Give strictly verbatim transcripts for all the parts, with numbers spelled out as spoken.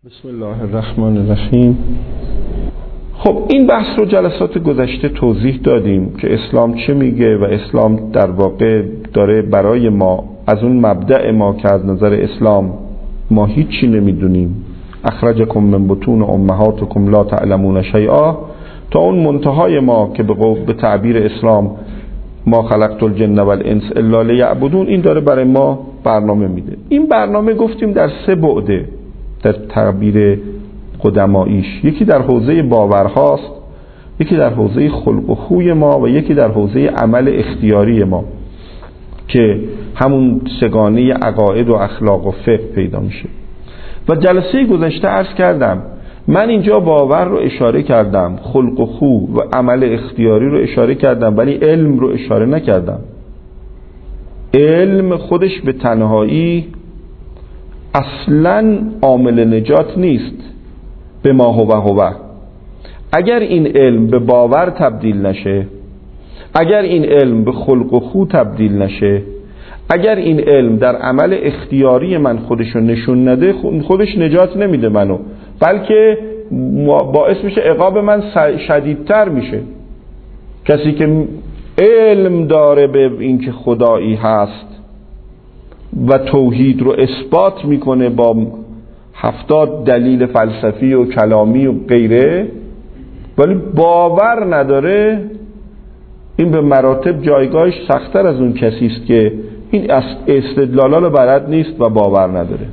بسم الله الرحمن الرحیم. خب این بحث رو جلسات گذشته توضیح دادیم که اسلام چه میگه و اسلام در واقع داره برای ما از اون مبدأ ما که از نظر اسلام ما هیچی نمیدونیم، اخرجکم من بطون امهاتکم لا تعلمون شیئا، تا اون منتهای ما که به به تعبیر اسلام ما خلقت الجن والانس الا لیعبدون، این داره برای ما برنامه میده. این برنامه گفتیم در سه بعده در تعبیر قدماییش، یکی در حوزه باورهاست، یکی در حوزه خلق و خوی ما و یکی در حوزه عمل اختیاری ما که همون سگانه عقاید و اخلاق و فقه پیدا میشه. و جلسه گذشته عرض کردم من اینجا باور رو اشاره کردم، خلق و خو و عمل اختیاری رو اشاره کردم، ولی علم رو اشاره نکردم. علم خودش به تنهایی اصلاً عامل نجات نیست به ما هو هو. اگر این علم به باور تبدیل نشه، اگر این علم به خلق و خو تبدیل نشه، اگر این علم در عمل اختیاری من خودشو نشون نده، خودش نجات نمیده منو، بلکه باعث میشه عقاب من شدیدتر میشه. کسی که علم داره به اینکه خدایی هست و توحید رو اثبات میکنه با هفتاد دلیل فلسفی و کلامی و غیره، ولی باور نداره، این به مراتب جایگاهش سخت‌تر از اون کسی است که این استدلالا رو بلد نیست و باور نداره.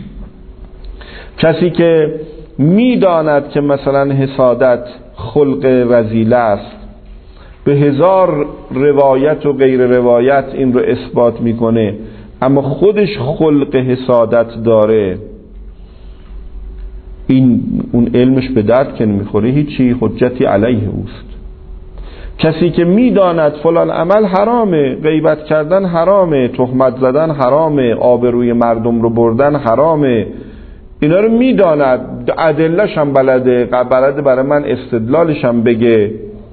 کسی که میداند که مثلا حسادت خلق رذیله است، به هزار روایت و غیر روایت این رو اثبات میکنه، اما خودش خلق حسادت داره، این اون علمش به درد که نمیخوره، هیچی حجتی علیه اوست. کسی که میداند فلان عمل حرامه، غیبت کردن حرامه، تهمت زدن حرامه، آبروی مردم رو بردن حرامه، اینا رو میداند، ادله‌ش هم بلده، بلده برای من استدلالش هم بگه،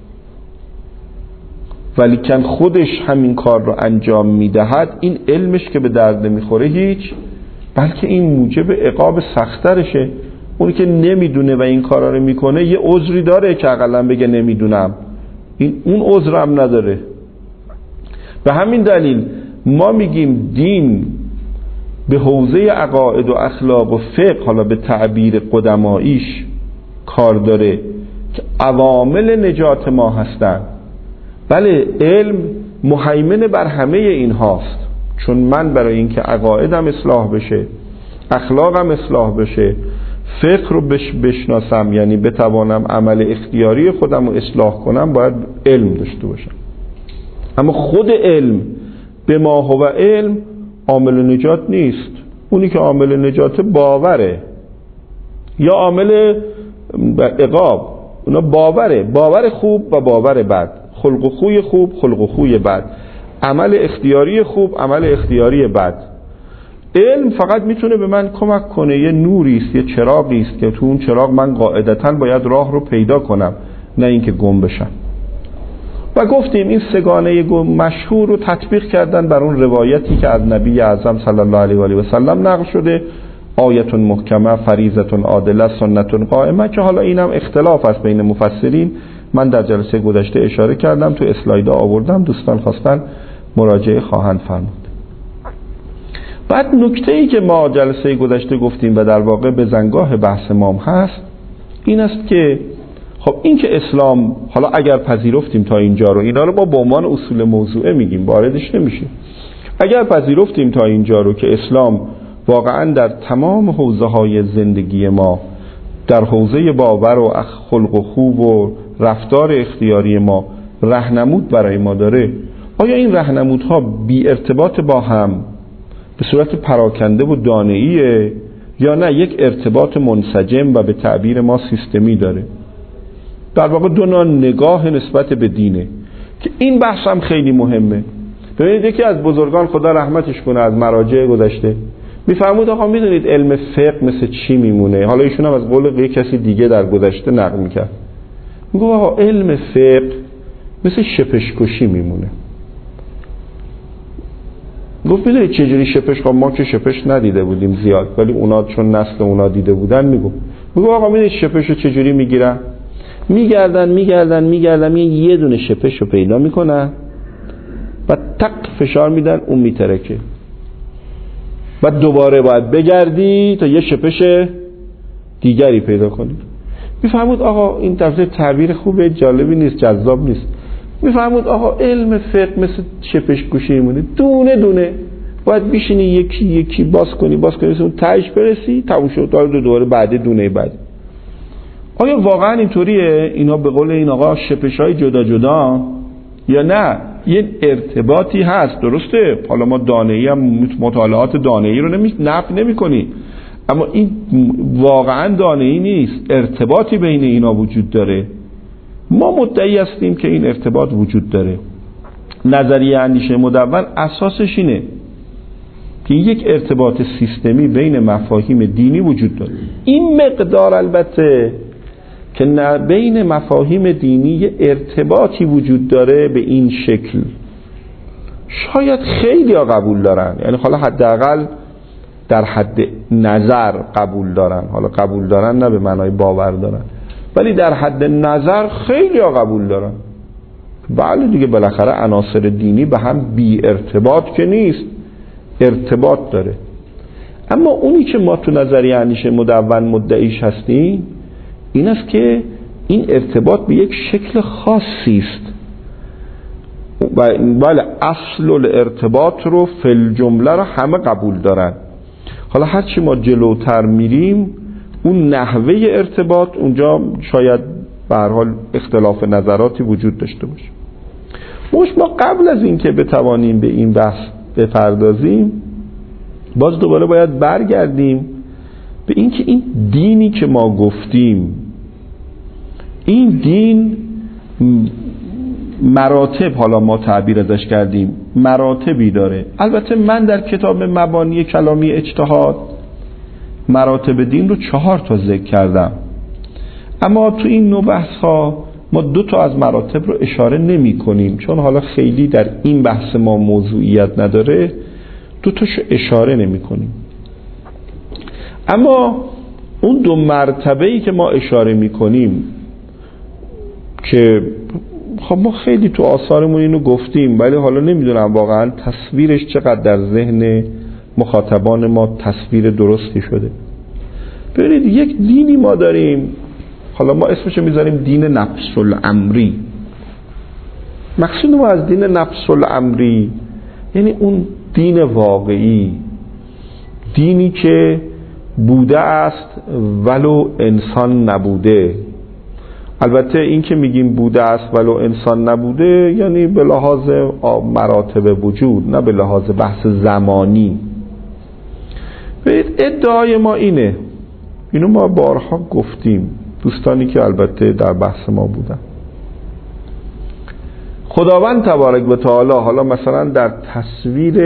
ولی کن خودش همین کار رو انجام میدهد، این علمش که به درد نمیخوره هیچ، بلکه این موجب عقاب سخت‌ترشه. اونی که نمیدونه و این کارا رو میکنه یه عذری داره که اقلا بگه نمیدونم، این اون عذر هم نداره. به همین دلیل ما میگیم دین به حوزه عقاید و اخلاق و فقه، حالا به تعبیر قدماییش، کار داره که عوامل نجات ما هستن. بله علم مهیمن بر همه این هاست، چون من برای اینکه عقایدم اصلاح بشه، اخلاقم اصلاح بشه، فقه رو بش بشناسم، یعنی بتوانم عمل اختیاری خودم رو اصلاح کنم، باید علم داشته باشم. اما خود علم به ما هو علم عامل نجات نیست. اونی که عامل نجات باوره یا عامل عقاب، اونا باوره، باور خوب و باور بد، خلق و خوی خوب، خلق و خوی بد، عمل اختیاری خوب، عمل اختیاری بد. علم فقط میتونه به من کمک کنه، یه نوری است، یه چراغی است که تو اون چراغ من قاعدتاً باید راه رو پیدا کنم، نه اینکه گم بشم. و گفتیم این سگانه مشهور رو تطبیق کردن بر اون روایتی که از نبی اعظم صلی الله علیه و آله و سلم نقل شده، آیت محکمه، فریضه عادله، سنت قائمه، که حالا اینم اختلاف است بین مفسرین. من در جلسه گذشته اشاره کردم، تو اسلایدها آوردم، دوستان خواستن مراجعه خواهند فرمود. بعد نکته‌ای که ما جلسه گذشته گفتیم و در واقع به زنگاه بحث ما هست، این است که خب این که اسلام، حالا اگر پذیرفتیم تا اینجا رو، اینا رو ما به عنوان اصول موضوعه میگیم، واردش نمیشیم. اگر پذیرفتیم تا اینجا رو که اسلام واقعا در تمام حوزه‌های زندگی ما، در حوزه باور و خلق و خوب و رفتار اختیاری ما راهنمود برای ما داره، آیا این راهنمودها بی ارتباط با هم به صورت پراکنده و دانه‌ایه یا نه یک ارتباط منسجم و به تعبیر ما سیستمی داره؟ در واقع دو نوع نگاه نسبت به دینه که این بحث هم خیلی مهمه. ببینید یکی از بزرگان خدا رحمتش کنه از مراجع گذشته میفرمود آقا میدونید علم فقه مثل چی میمونه؟ حالا ایشون هم از قول یک کسی دیگه در گذشته نقل میکرد، میگه آقا علم فقه مثل شپشکشی میمونه. گفت میدونی چجوری شپش؟ خب ما که شپش ندیده بودیم زیاد، ولی اونا چون نسل اونا دیده بودن میگو میگو آقا میدونی شپش رو چجوری میگیرن؟ میگردن میگردن میگردن یه دونه شپش رو پیدا میکنن و تق فشار میدن اون میترکه، بعد دوباره باید بگردی تا یه شپش دیگری پیدا کنی. میفهمود آقا این طرز تعبیر خوبه، جالبی نیست، جذاب نیست. میفهمود آقا علم فقه مثل شپش گوشه ایمونه، دونه دونه باید بیشینی یکی یکی باز کنی باز کنی اون تهش برسی تموم شد، دو دوباره بعد دونه بعد. آیا واقعا اینطوریه اینا به قول این آقا شپش‌های جدا جدا یا نه یه ارتباطی هست؟ درسته حالا ما دانه‌ای هم مطالعات دانه‌ای رو نمی نفی نمی‌کنیم، اما این واقعا دانه‌ای نیست، ارتباطی بین اینا وجود داره. ما مدعی هستیم که این ارتباط وجود داره. نظریه اندیشه مدون اساسش اینه که یک ارتباط سیستمی بین مفاهیم دینی وجود داره. این مقدار البته که نه بین مفاهیم دینی ارتباطی وجود داره به این شکل شاید خیلی ها قبول دارن، یعنی حالا حداقل در حد نظر قبول دارن، حالا قبول دارن نه به معنای باور دارن، ولی در حد نظر خیلی ها قبول دارن. بله دیگه بالاخره عناصر دینی به هم بی ارتباط که نیست، ارتباط داره. اما اونی که ما تو نظریه اندیشه مدون مدعیش هستیم این است که این ارتباط به یک شکل خاصی است. بله اصل الارتباط رو فل جمله رو همه قبول دارن. حالا هرچی ما جلوتر میریم اون نحوه ارتباط اونجا شاید به هر حال اختلاف نظراتی وجود داشته باشه. مش ما قبل از اینکه بتوانیم به این بحث بپردازیم باز دوباره باید برگردیم به اینکه این دینی که ما گفتیم این دین مراتب، حالا ما تعبیر ازش کردیم مراتبی داره. البته من در کتاب مبانی کلامی اجتهاد مراتب دین رو چهار تا ذکر کردم، اما تو این نوع بحث ها ما دو تا از مراتب رو اشاره نمی کنیم چون حالا خیلی در این بحث ما موضوعیت نداره، دو تاشو اشاره نمی کنیم. اما اون دو مرتبه‌ای که ما اشاره می کنیم که خب ما خیلی تو آثارمون اینو گفتیم ولی حالا نمیدونم واقعا تصویرش چقدر در ذهن مخاطبان ما تصویر درستی شده. ببینید یک دینی ما داریم، حالا ما اسمشو میذاریم دین نفس الامری. مقصود ما از دین نفس الامری یعنی اون دین واقعی، دینی که بوده است ولو انسان نبوده. البته این که میگیم بوده است ولو انسان نبوده یعنی به لحاظ مراتب وجود، نه به لحاظ بحث زمانی. ببینید ادعای ما اینه، اینو ما بارها گفتیم، دوستانی که البته در بحث ما بودن. خداوند تبارک و تعالی حالا مثلا در تصویر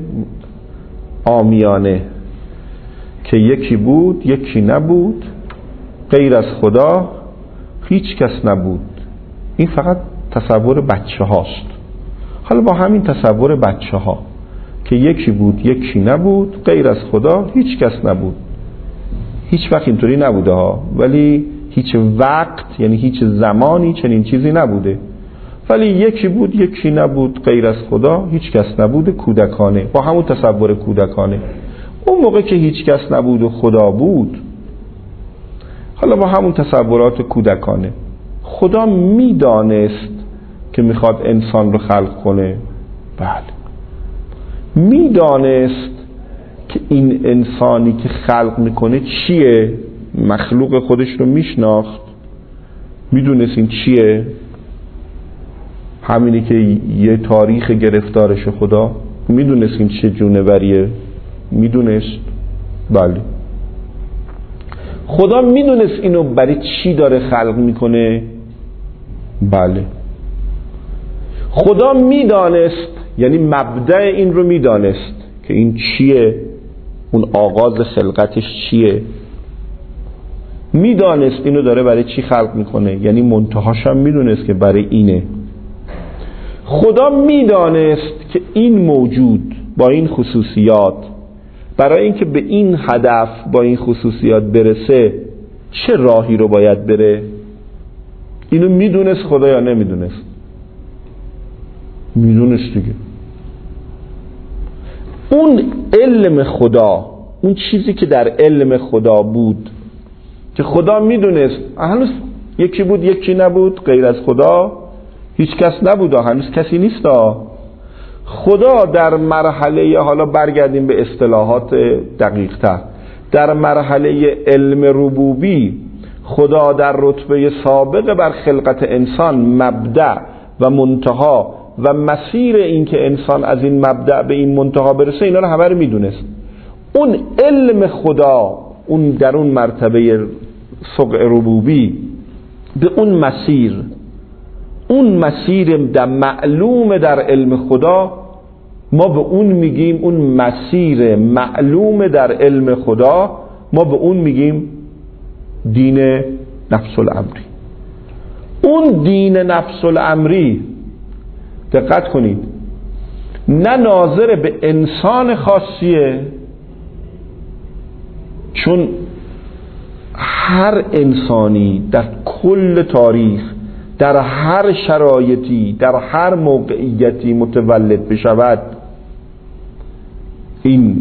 عامیانه که یکی بود یکی نبود، غیر از خدا هیچ کس نبود، این فقط تصور بچه هاست. حالا با همین تصور بچه ها که یکی بود یکی نبود، غیر از خدا هیچ کس نبود، هیچ وقت اینطوری نبوده ها، ولی هیچ وقت یعنی هیچ زمانی چنین چیزی نبوده، ولی یکی بود یکی نبود، غیر از خدا هیچ کس نبود، کودکانه، با همون تصور کودکانه. اون موقع که هیچ کس نبود و خدا بود، حالا با همون تصورات کودکانه، خدا میدانست که میخواد انسان رو خلق کنه. بله میدانست که این انسانی که خلق میکنه چیه، مخلوق خودش رو میشناخت، میدونست این چیه، همینی که یه تاریخ گرفتارش خدا، میدونست این چه جونوریه، میدونست. بله خدا میدونست اینو برای چی داره خلق میکنه. بله خدا میدانست، یعنی مبدأ این رو میدانست که این چیه، اون آغاز خلقتش چیه، میدانست اینو داره برای چی خلق میکنه، یعنی منتهاش هم میدونست که برای اینه. خدا میدانست که این موجود با این خصوصیات برای اینکه به این هدف با این خصوصیات برسه چه راهی رو باید بره؟ اینو میدونست خدا یا نمیدونست؟ میدونست دیگه. اون علم خدا، اون چیزی که در علم خدا بود که خدا میدونست، هنوز یکی بود یکی نبود، غیر از خدا هیچ کس نبود، هنوز کسی نیست. خدا در مرحله، حالا برگردیم به اصطلاحات دقیق تر، در مرحله علم ربوبی خدا در رتبه سابق بر خلقت انسان مبدأ و منتها و مسیر این که انسان از این مبدأ به این منتها برسه اینا رو همه رو میدونست. اون علم خدا، اون در اون مرتبه سقع ربوبی به اون مسیر، اون مسیر در معلوم در علم خدا، ما به اون میگیم، اون مسیر معلوم در علم خدا ما به اون میگیم دین نفس الامری. اون دین نفس الامری، دقت کنید، نه ناظر به انسان خاصیه، چون هر انسانی در کل تاریخ در هر شرایطی در هر موقعیتی متولد بشود این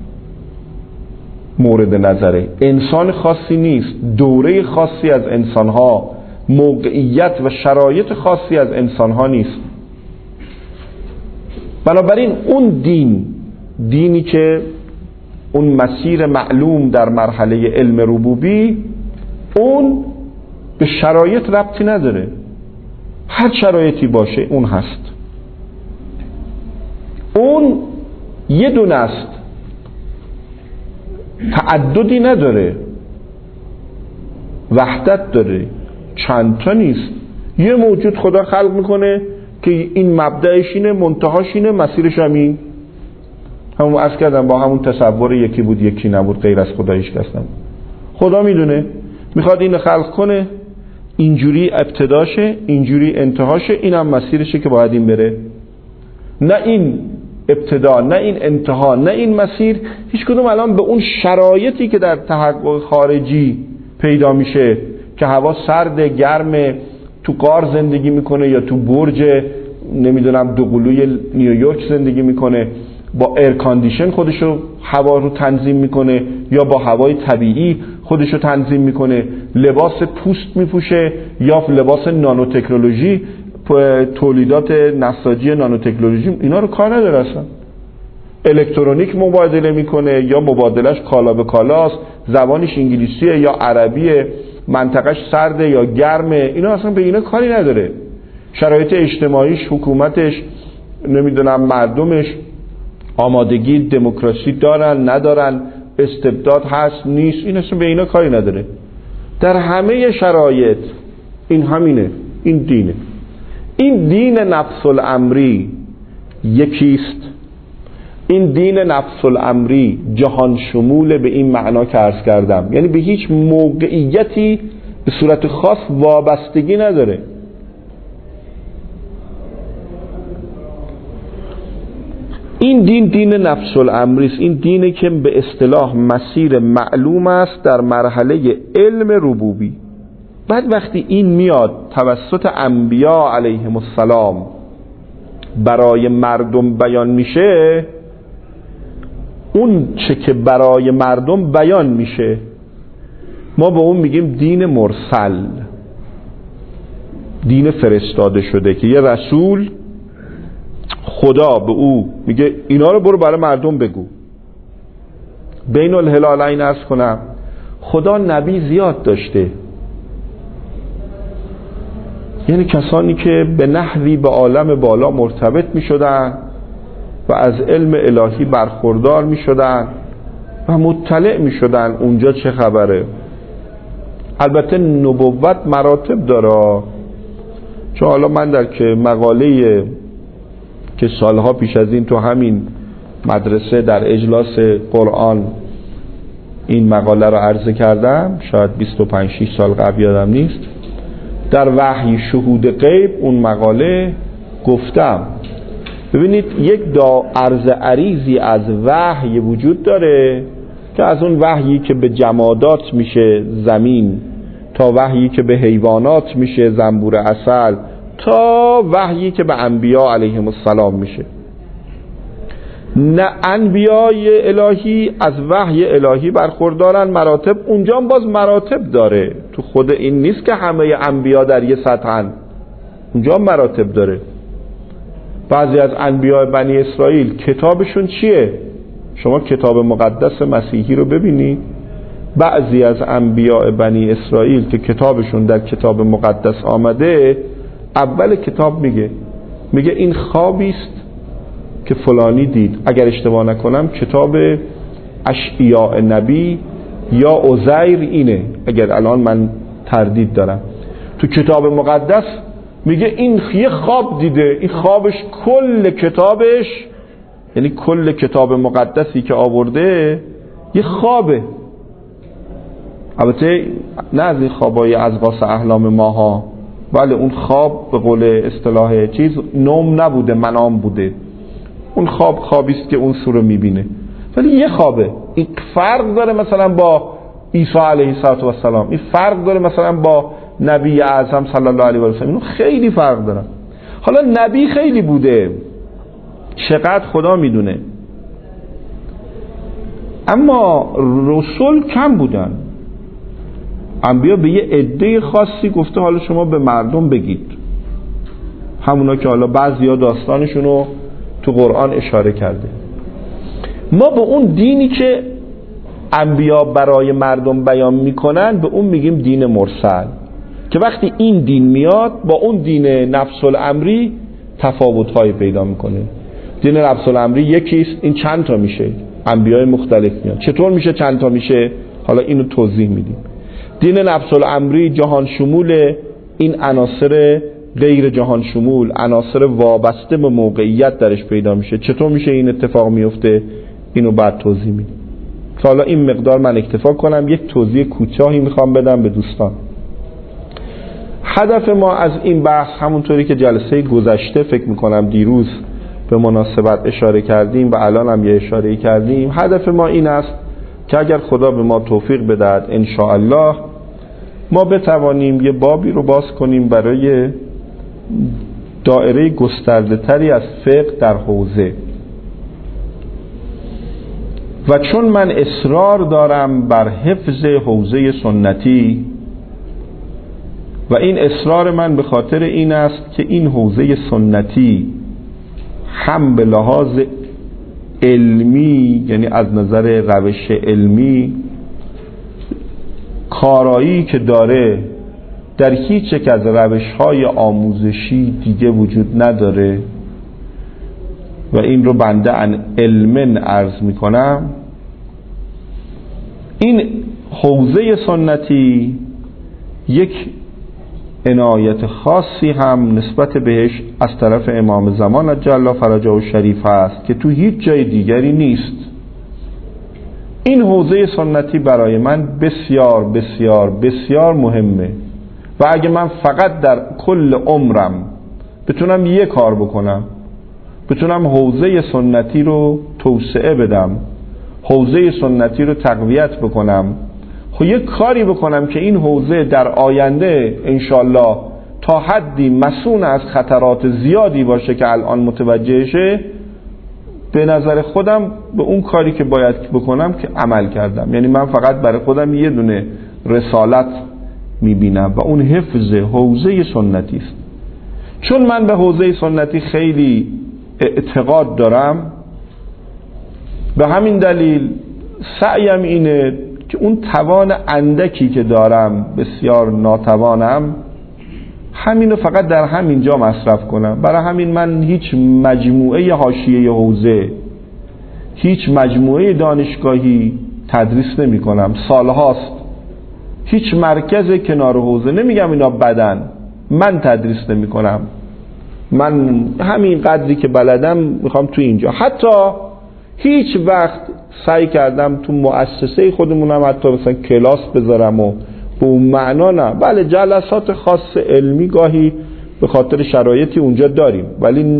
مورد نظره. انسان خاصی نیست، دوره خاصی از انسانها، موقعیت و شرایط خاصی از انسانها نیست. بنابراین اون دین، دینی که اون مسیر معلوم در مرحله علم ربوبی، اون به شرایط ربطی نداره، هر شرایطی باشه اون هست. اون یه دونه است، تعددی نداره، وحدت داره، چند تا نیست. یه موجود خدا خلق میکنه که این مبدأش اینه، منتهاش اینه، مسیرش همین. همون عرض کردم با همون تصور یکی بود یکی نبود، غیر از خدا هیچ کس نبود. خدا میدونه میخواد اینو خلق کنه، اینجوری ابتداشه، اینجوری انتهاشه، اینم مسیرشه که باید این بره. نه این ابتدا، نه این انتها، نه این مسیر، هیچ کدوم الان به اون شرایطی که در تحقق خارجی پیدا میشه که هوا سرد گرم، تو غار زندگی میکنه یا تو برج نمیدونم دوقلوی نیویورک زندگی میکنه، با ایر کاندیشن خودشو هوا رو تنظیم میکنه یا با هوای طبیعی خودشو تنظیم میکنه، لباس پوست میپوشه یا لباس نانو تکنولوژی، تولیدات نساجی نانو تکنولوژی، اینا رو کار نداره اصلا. الکترونیک مبادله میکنه یا مبادلش کالا به کالاست، زبانش انگلیسیه یا عربیه، منطقهش سرده یا گرمه، اینا اصلا به اینا کاری نداره. شرایط اجتماعیش، حکومتش، نمیدونم مردمش آمادگی دموکراسی دارن ندارن، استبداد هست نیست، این اصلا به اینا کاری نداره. در همه شرایط این همینه، این دینه. این دین نفس الامری یکیست. این دین نفس الامری جهان شمول به این معنا که عرض کردم، یعنی به هیچ موقعیتی به صورت خاص وابستگی نداره. این دین دین نفس الامری است. این دینه که به اصطلاح مسیر معلوم است در مرحله علم ربوبی. بعد وقتی این میاد توسط انبیا علیهم السلام برای مردم بیان میشه، اون چه که برای مردم بیان میشه ما به اون میگیم دین مرسل، دین فرستاده شده، که یه رسول خدا به او میگه اینا رو برو برای مردم بگو. بین الهلالین عرض کنم خدا نبی زیاد داشته، یعنی کسانی که به نحوی به عالم بالا مرتبط می شدن و از علم الهی برخوردار می شدن و مطلع می شدن اونجا چه خبره. البته نبوت مراتب داره، چون حالا من در که مقاله که سالها پیش از این تو همین مدرسه در اجلاس قرآن این مقاله رو عرضه کردم، شاید بیست و پنج شش سال قبل یادم نیست، در وحی شهود غیب اون مقاله گفتم ببینید یک دا عرض عریضی از وحی وجود داره که از اون وحیی که به جمادات میشه زمین، تا وحیی که به حیوانات میشه زنبور عسل، تا وحیی که به انبیا علیهم السلام میشه. نه انبیای الهی از وحی الهی برخوردارن، مراتب اونجا هم باز مراتب داره، تو خود این نیست که همه انبیا در یه سطحن، اونجا هم مراتب داره. بعضی از انبیاء بنی اسرائیل کتابشون چیه؟ شما کتاب مقدس مسیحی رو ببینید، بعضی از انبیاء بنی اسرائیل که کتابشون در کتاب مقدس آمده، اول کتاب میگه میگه این خوابی است که فلانی دید. اگر اشتباه نکنم کتاب اشعیاء نبی یا عزیر اینه، اگر الان من تردید دارم. تو کتاب مقدس میگه این یه خواب دیده، این خوابش کل کتابش، یعنی کل کتاب مقدسی که آورده یه خوابه. البته نه از این خوابای از قاس احلام ماها، ولی اون خواب به قول اصطلاح چیز نوم نبوده، منام بوده. اون خواب خوابی است که اون سو رو میبینه، ولی یه خوابه. این فرق داره مثلا با عیسی علیه السلام، این فرق داره مثلا با نبی اعظم صلی الله علیه و سلم، اینو خیلی فرق داره. حالا نبی خیلی بوده، چقدر خدا میدونه، اما رسول کم بودن. انبیا به یه عده خاصی گفته حالا شما به مردم بگید، همونا که حالا بعضیا داستانشونو تو قرآن اشاره کرده. ما به اون دینی که انبیا برای مردم بیان میکنن به اون میگیم دین مرسل، که وقتی این دین میاد با اون دین نفس الامری تفاوت‌های پیدا میکنه. دین نفس الامری یکیست، این چند تا میشه؟ انبیاء مختلف میاد. چطور میشه چند تا میشه؟ حالا اینو توضیح میدیم. دین نفس الامری جهان شمول، این عناصر غیر جهان شمول، عناصر وابسته به موقعیت درش پیدا میشه. چطور میشه این اتفاق میفته؟ اینو بعد توضیح میدیم. حالا این مقدار من اکتفا کنم، یک توضیح کوتاهی میخوام بدم به دوستان. هدف ما از این بحث همونطوری که جلسه گذشته فکر میکنم دیروز به مناسبت اشاره کردیم و الان هم یه اشاره کردیم، هدف ما این است که اگر خدا به ما توفیق بدهد ان شاء الله ما بتوانیم یه بابی رو باز کنیم برای دایره گسترده تری از فقه در حوزه. و چون من اصرار دارم بر حفظ حوزه سنتی و این اصرار من به خاطر این است که این حوزه سنتی هم به لحاظ علمی، یعنی از نظر روش علمی، کارایی که داره در هیچ یک از روش‌های آموزشی دیگه وجود نداره و این رو بنده عن علمن عرض میکنم. این حوزه سنتی یک عنایت خاصی هم نسبت بهش از طرف امام زمان عجل فرجه و شریف هست که تو هیچ جای دیگری نیست. این حوزه سنتی برای من بسیار بسیار بسیار مهمه و اگه من فقط در کل عمرم بتونم یه کار بکنم، بتونم حوزه سنتی رو توسعه بدم، حوزه سنتی رو تقویت بکنم، خب یک کاری بکنم که این حوزه در آینده انشالله تا حدی مسئول از خطرات زیادی باشه که الان متوجهشه، به نظر خودم به اون کاری که باید بکنم که عمل کردم. یعنی من فقط برای خودم یه دونه رسالت میبینم و اون حفظ حوزه سنتی است. چون من به حوزه سنتی خیلی اعتقاد دارم، به همین دلیل سعیم اینه که اون توان اندکی که دارم، بسیار ناتوانم، همینو فقط در همین جا مصرف کنم. برای همین من هیچ مجموعه حاشیه حوزه، هیچ مجموعه دانشگاهی تدریس نمی کنم. سالهاست هیچ مرکز کنار حوزه، نمیگم اینا بدن، من تدریس نمی کنم. من همین قدری که بلدم میخوام تو اینجا. حتی هیچ وقت سعی کردم تو مؤسسه خودمونم حتی مثلا کلاس بذارم و به اون معنا نه. بله جلسات خاص علمی گاهی به خاطر شرایطی اونجا داریم، ولی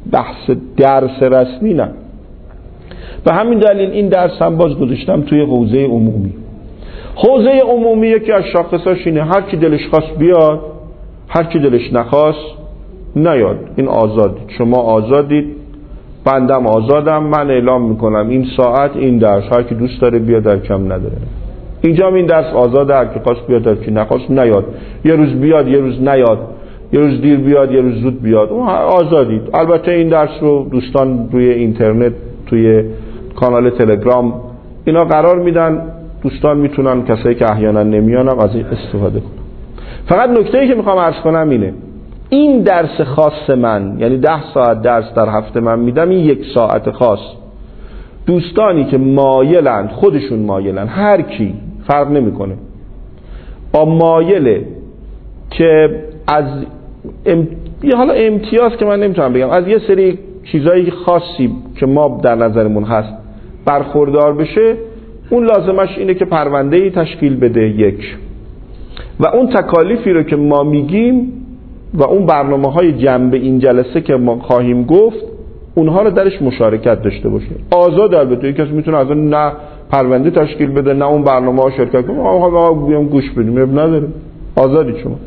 بحث درس رسمی نه. به همین دلیل این درس هم باز گذاشتم توی حوزه عمومی. حوزه عمومی یکی از شاخصاش اینه هر کی دلش خواست بیاد، هر کی دلش نخواست نیاد. این آزادید، شما آزادید، بندم آزادم، من اعلام میکنم این ساعت این درس هر کی دوست داره بیاد، هر کم نداره. اینجا این درس آزاده، هر کی خواست بیاد، هر کی نخواست نیاد. یه روز بیاد یه روز نیاد، یه روز دیر بیاد یه روز زود بیاد، اون آزادید. البته این درس رو دوستان روی اینترنت توی کانال تلگرام اینا قرار میدن، دوستان میتونن کسایی که احیانا نمیان از این استفاده کنن. فقط نکته‌ای که میخوام عرض کنم اینه، این درس خاص من، یعنی ده ساعت درس در هفته من میدم، این یک ساعت خاص دوستانی که مایلند، خودشون مایلند، هر کی فرق نمیکنه، با مایله که از ام... یه حالا امتیاز که من نمیتونم بگم، از یه سری چیزایی خاصی که ما در نظرمون هست برخوردار بشه، اون لازمش اینه که پرونده‌ای تشکیل بده یک، و اون تکالیفی رو که ما میگیم و اون برنامه‌های جنبه این جلسه که ما خواهیم گفت اونها رو درش مشارکت داشته باشه. آزاد البته کسی میتونه از اون نه پرونده تشکیل بده نه اون برنامه‌ها شرکت کنه، آقا بیام گوش بدیم، اب نداره، آزادی شما.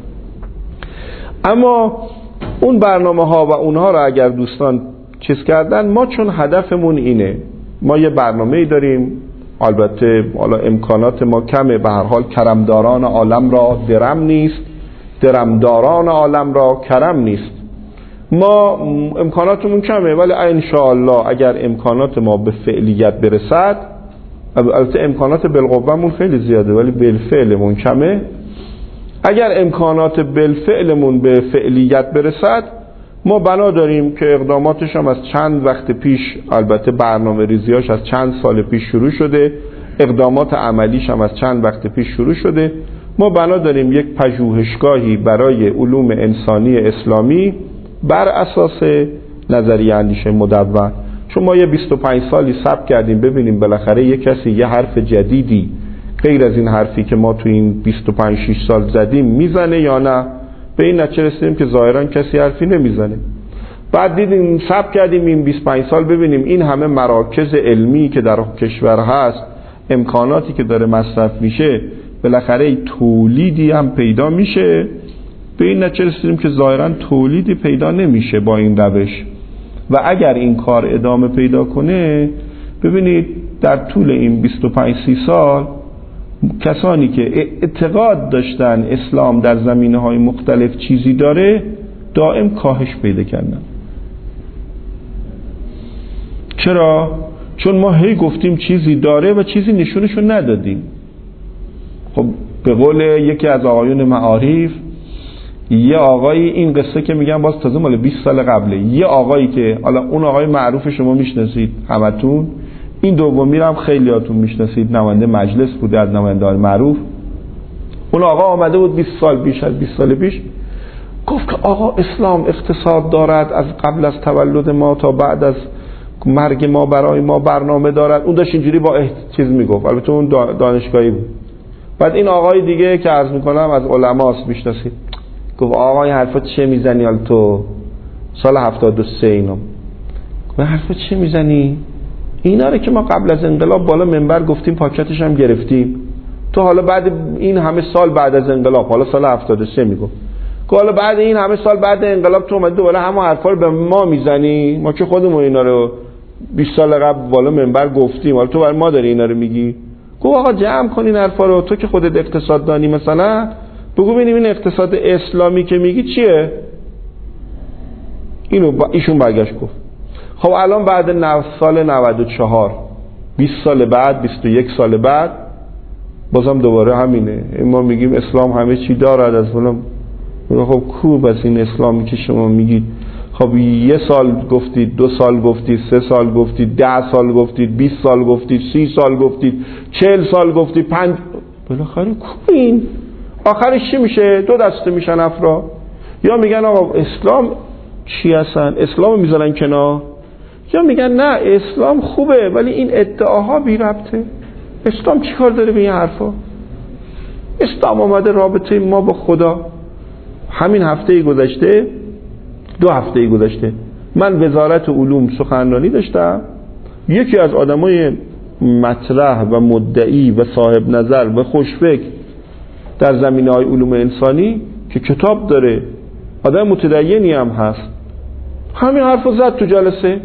اما اون برنامه‌ها و اونها رو اگر دوستان چیز کردن، ما چون هدفمون اینه، ما یه برنامه‌ای داریم، البته حالا امکانات ما کمه، به هر حال کرمداران عالم را درم نیست، درمداران عالم را کرم نیست. ما امکاناتمون کمه، ولی ان شاء الله اگر امکانات ما به فعلیت برسد، البته امکانات بالقوه‌مون خیلی زیاده ولی بالفعلمون کمه، اگر امکانات بالفعلمون به فعلیت برسد، ما بنا داریم که اقداماتش هم از چند وقت پیش، البته برنامه ریزیاش از چند سال پیش شروع شده، اقدامات عملیش هم از چند وقت پیش شروع شده. ما بنا داریم یک پژوهشگاهی برای علوم انسانی اسلامی بر اساس نظریه اندیشه مدون، چون ما یه بیست و پنج سالی صبر کردیم ببینیم بالاخره یه کسی یه حرف جدیدی غیر از این حرفی که ما تو این بیست و پنج شش سال زدیم میزنه یا نه. به این نتیجه رسیدیم که ظاهرا کسی حرفی نمیزنه. بعد دیدیم صبر کردیم این بیست و پنج سال ببینیم این همه مراکز علمی که در کشور هست، امکاناتی که داره مصرف میشه، بالاخره تولیدی هم پیدا میشه. به این نتیجه رسیدیم که ظاهرا تولیدی پیدا نمیشه با این روش، و اگر این کار ادامه پیدا کنه، ببینید در طول این بیست و پنج سی سال کسانی که اعتقاد داشتن اسلام در زمینه‌های مختلف چیزی داره دائم کاهش پیدا کردن. چرا؟ چون ما هی گفتیم چیزی داره و چیزی نشونشون ندادیم. خب به قول یکی از آقایون معارف، یه آقایی، این قصه که میگم باز تازه مال بیست سال قبله، یه آقایی که حالا اون آقای معروف شما میشناسید همتون، این دومی رو هم خیلیاتون میشناسید، نماینده مجلس بوده از نمایندگان معروف. اون آقا آمده بود بیست سال پیش، از بیست سال پیش گفت که آقا اسلام اقتصاد دارد، از قبل از تولد ما تا بعد از مرگ ما برای ما برنامه دارد. اون داشت اینجوری با چیز میگفت، البته اون دانشگاهی بود. بعد این آقای دیگه که عرض میکنم از علماست میشناسید، گفت آقا این حرفا چه میزنی؟ حال تو سال هفتاد و سه اینو گفت حرفا چه میزنی؟ اینا رو که ما قبل از انقلاب بالا منبر گفتیم، پاکتش هم گرفتیم، تو حالا بعد این همه سال بعد از انقلاب، حالا سال هفتاد و سه میگفت، که حالا بعد این همه سال بعد انقلاب تو اومدی دوباره همون حرفا رو به ما میزنی؟ ما که خودمون اینا رو بیست سال قبل بالا منبر گفتیم، حالا تو برای ما داری اینا رو میگی؟ گفت آقا جمع کن این حرفا رو، تو که خودت اقتصاد دانی مثلا بگو ببینیم این اقتصاد اسلامی که میگی چیه؟ اینو با ایشون برگشت گفت خب الان بعد نو سال نود و چهار، بیست سال بعد، بیست و یک سال بعد، بازم دوباره همینه. ما میگیم اسلام همه چی دارد از فلان. خب کو بس این اسلامی که شما میگید؟ خب یه سال گفتید، دو سال گفتید، سه سال گفتید، ده سال گفتید، بیست سال گفتید، سی سال گفتید، چهل سال گفتید، پنج، بالاخره کو این؟ آخرش چی میشه؟ دو دسته میشن افراد، یا میگن آقا اسلام چی هستن؟ اسلام میذارن کنار، یا میگن نه اسلام خوبه ولی این ادعاها بی ربطه. اسلام چی کار داره به این حرفا؟ اسلام آمده رابطه ما با خدا. همین هفته گذشته، دو هفته گذشته من وزارت علوم سخنرانی داشتم، یکی از آدمای مطرح و مدعی و صاحب نظر و خوشفکر در زمینه‌های علوم انسانی که کتاب داره، آدم متدینی هم هست، همین حرفو زد تو جلسه.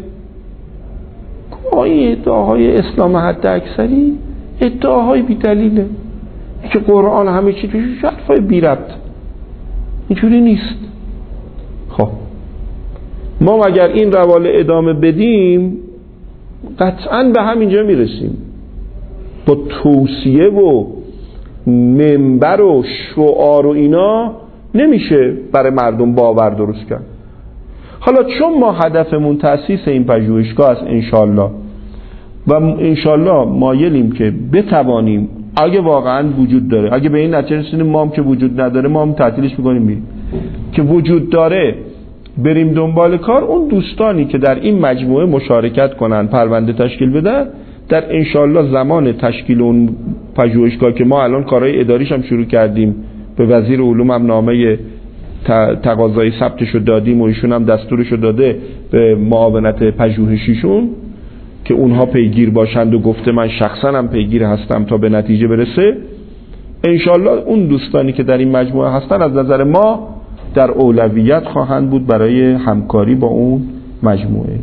این ادعاهای اسلام حد اکثری ادعاهای بی دلیله که قرآن همه چی توش حرفای بی ربط، اینجوری نیست. خب ما اگر این روال ادامه بدیم قطعاً به همینجا میرسیم. با توصیه و منبر و شعار و اینا نمیشه برای مردم باور درست کرد. حالا چون ما هدفمون تأسیس این پژوهشگاه است انشالله و انشالله مایلیم که بتوانیم، اگه واقعا وجود داره، اگه به این نتیجه رسیدیم ما هم که وجود نداره ما هم تعطیلش میکنیم میریم، که وجود داره بریم دنبال کار، اون دوستانی که در این مجموعه مشارکت کنن، پرونده تشکیل بدن، در انشالله زمان تشکیل اون پژوهشگاه که ما الان کارهای اداریش هم شروع کردیم، به وزیر علوم هم نامه تقاضای ثبتشو دادیم و ایشون هم دستورشو داده به معاونت پژوهشیشون که اونها پیگیر باشند و گفته من شخصا هم پیگیر هستم تا به نتیجه برسه. انشالله اون دوستانی که در این مجموعه هستن از نظر ما در اولویت خواهند بود برای همکاری با اون مجموعه.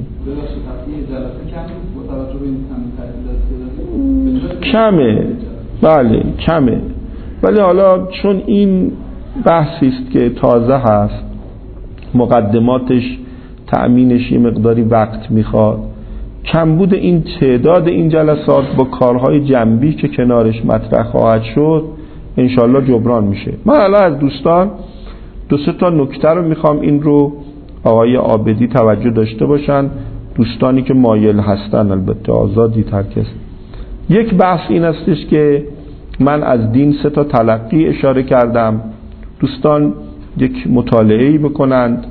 کمه، بله کمه، ولی حالا چون این بحثی است که تازه هست، مقدماتش تأمینش یه مقداری وقت میخواد، کمبود این تعداد این جلسات با کارهای جنبی که کنارش مطرح خواهد شد انشالله جبران میشه. من الان از دوستان دو سه تا نکته رو میخوام این رو آقای عابدی توجه داشته باشن، دوستانی که مایل هستن، البته آزادی ترکست. یک بحث این استش که من از دین سه تا تلقی اشاره کردم، دوستان یک مطالعه‌ای بکنند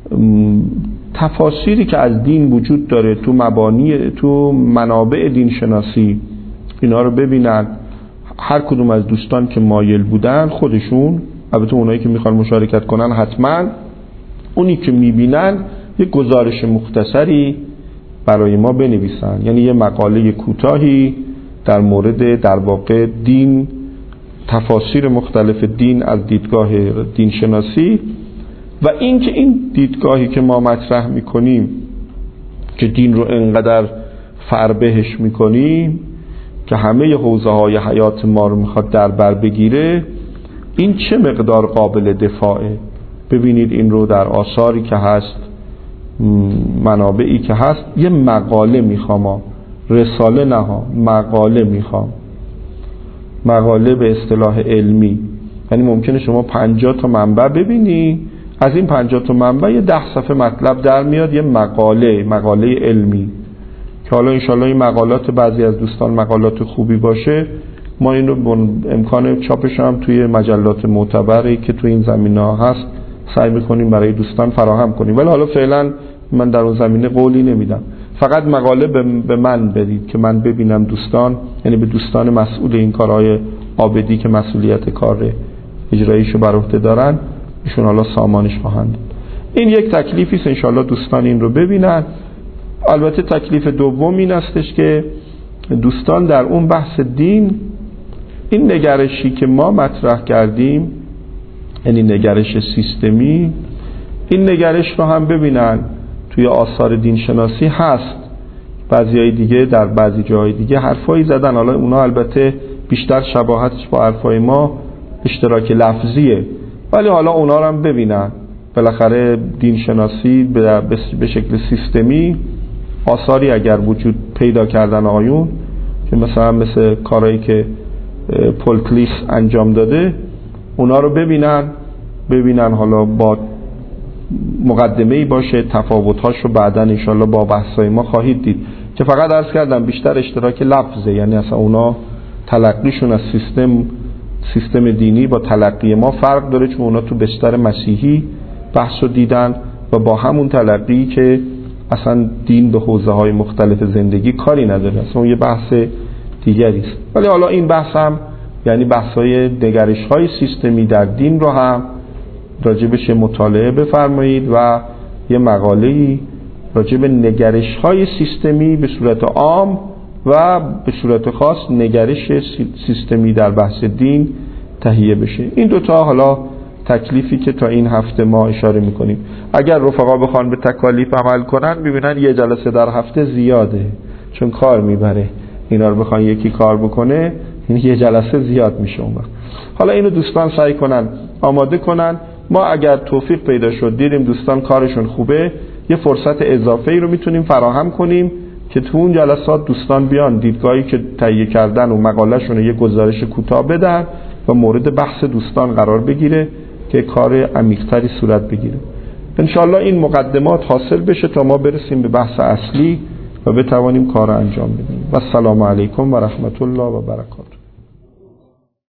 تفاسیری که از دین وجود داره تو مبانی تو منابع دین شناسی، اینا رو ببینن. هر کدوم از دوستان که مایل بودن خودشون، البته اونایی که میخوان مشارکت کنن حتما، اونی که میبینن یک گزارش مختصری برای ما بنویسن، یعنی یه مقاله کوتاهی در مورد در واقع دین، تفاسیر مختلف دین از دیدگاه دین شناسی و این که این دیدگاهی که ما مطرح میکنیم که دین رو انقدر فربهش میکنیم که همه حوزه های حیات ما رو میخواد در بر بگیره، این چه مقدار قابل دفاعه. ببینید این رو در آثاری که هست، منابعی که هست، یه مقاله میخوام، رساله نه ها، مقاله میخوام، مقاله به اصطلاح علمی، یعنی ممکنه شما پنجاه تا منبع ببینی، از این پنجاه تا منبع یه ده صفحه مطلب در میاد، یه مقاله، مقاله علمی که حالا انشالله این مقالات بعضی از دوستان مقالات خوبی باشه، ما این رو امکان چاپش هم توی مجلات معتبری که توی این زمینه ها هست سعی میکنیم برای دوستان فراهم کنیم، ولی حالا فعلا من در اون زمینه قولی نمیدم. فقط مقاله به من بدید که من ببینم دوستان، یعنی به دوستان مسئول این کارهای عابدی که مسئولیت کار اجراییشو بر عهده دارن، ایشون حالا سامانش خواهند. این یک تکلیفی است، انشالله دوستان این رو ببینن. البته تکلیف دوم این استش که دوستان در اون بحث دین، این نگرشی که ما مطرح کردیم، یعنی نگرش سیستمی، این نگرش رو هم ببینن توی آثار دین شناسی هست. بعضی های دیگه در بعضی جاهای دیگه حرفایی زدن، حالا اونا البته بیشتر شباهتش با حرفای ما اشتراک لفظیه، ولی حالا اونا رو هم ببینن. بالاخره دین شناسی به شکل سیستمی آثاری اگر وجود پیدا کردن آیون که مثلا مثل کارهایی که پول کلیس انجام داده، اونا رو ببینن ببینن حالا با مقدمه‌ای باشه، تفاوت‌هاش رو بعداً انشالله با بحث‌های ما خواهید دید که فقط عرض کردم بیشتر اشتراک لفظه، یعنی اصلا اونا تلقیشون از سیستم سیستم دینی با تلقی ما فرق داره، چون اونا تو بستر مسیحی بحث رو دیدن و با همون تلقی که اصلا دین به حوزه‌های مختلف زندگی کاری نداره، اصلا یه بحث دیگری است. ولی حالا این بحث هم یعنی بحث‌های نگرش‌های سیستمی در دین رو هم راجبش مطالعه بفرمایید و یه مقاله‌ای راجع به نگرش های سیستمی به صورت عام و به صورت خاص نگرش سیستمی در بحث دین تهیه بشه. این دوتا حالا تکلیفی که تا این هفته ما اشاره میکنیم. اگر رفقا بخوان به تکالیف عمل کنن میبینن یه جلسه در هفته زیاده، چون کار میبره. اینا رو بخوان یکی کار بکنه این یه جلسه زیاد میشه اون وقت. حالا اینو دوستان سعی کنن آماده کنن. ما اگر توفیق پیدا شد دیدیم دوستان کارشون خوبه، یه فرصت اضافه ای رو میتونیم فراهم کنیم که تو اون جلسات دوستان بیان دیدگاهی که تهیه کردن و مقاله‌شون رو یه گزارش کوتاه بدن و مورد بحث دوستان قرار بگیره که کار عمیق‌تری صورت بگیره. انشالله این مقدمات حاصل بشه تا ما برسیم به بحث اصلی و بتوانیم کار انجام بدیم. و السلام علیکم و رحمت الله و برکاته.